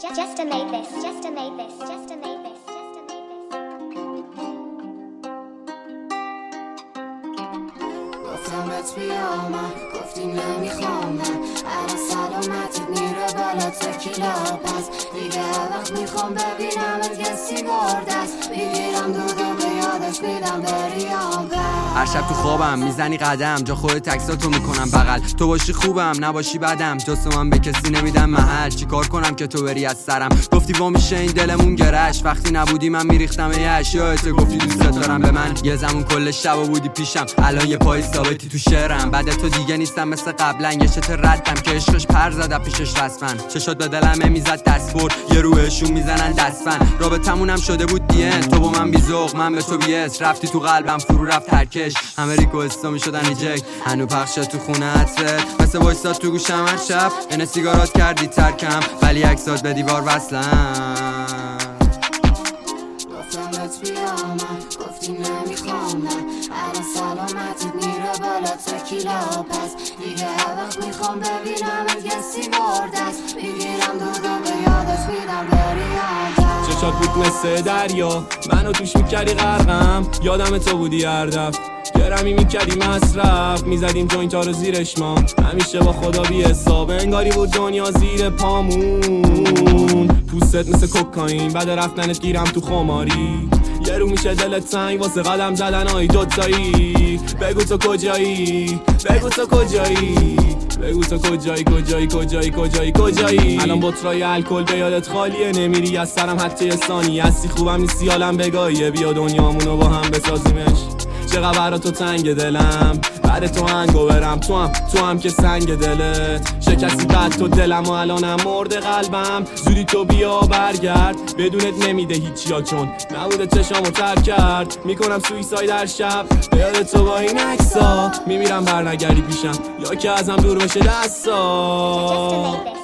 Just made this. Just made this. Just made this. گفتمت بیا من گفتی نمیخوام من الان سلامتت میره بالا تکیلا پس دیگه وقت میخوام ببینمت یه سیگار دست میگیرم دودو به یادش میدم بریام هر شب تو خوابم میزنی قدم جا خودت تکساتو میکنم بغل تو باشی خوبم نباشی بدم جستو من به کسی نمیدم محل چیکار کنم که تو بری از سرم گفتی وا میشه این دلمون گرش وقتی نبودی من میریختم یه اشیاء گفتی دوست دارم به من یه زمان کل شبا بودی پیشم الان یه پای ثابتی تو شعرم بعد تو دیگه نیستم مثل قبلا یه چت ردم که عشقش پر زد پیشش رسما چشات به دلم میزد دست برد یه روحشون میزنن دستفن رابطمونم شده بود دیه تو با من بیذوق من به تو بیس رفتی تو قلبم فرو رفت ترکش همه ریکوئستا میشدن ریجکت هنو پخش تو خونه عطرت مثل وایساد تو گوشم هر شب این سیگارات کردی ترکم ولی عکسات به دیوار وصلن گفتمت بیا من گفتی نمیخوام من الان سلامتت میره بالا تکیلا پس دیگه وقت میخوام ببینمت یه سیگار دست میگیرم دودو به یادش میدم بریام چشات بود مثل دریا منو توش میکردی غرقم یادم تو بودی هر دفعه گرمی میکردی مصرف میزدیم جوینتا رو زیرش ما همیشه با خدا بی حساب انگاری بود دنیا زیر پامون پوستت مثل کوکائین بعد رفتنت گیرم تو خماری یه رو میشه دلت تنگ واسه قدم زدن های دوتایی بگو تو کجایی بگو تو کجایی بگو تو کجایی الان بطرای الکل به یادت خالیه نمیری از سرم حتی یه ثانی هستی خوبم نیستی حالم بگاهیه بیا دنیامونو با هم بسازیمش چقدر برا تو تنگ دلم بعد تو هنگو برم تو هم که سنگ دلت شکستی بعد تو دلم و الانم مرده قلبم زودی تو بیا برگرد بدونت نمیده هیچی ها چون نبوده چشامو ترک کرد میکنم سویساید در شب به یاد تو با این عکسا میمیرم برنگردی پیشم یا که ازم دور بشه دستا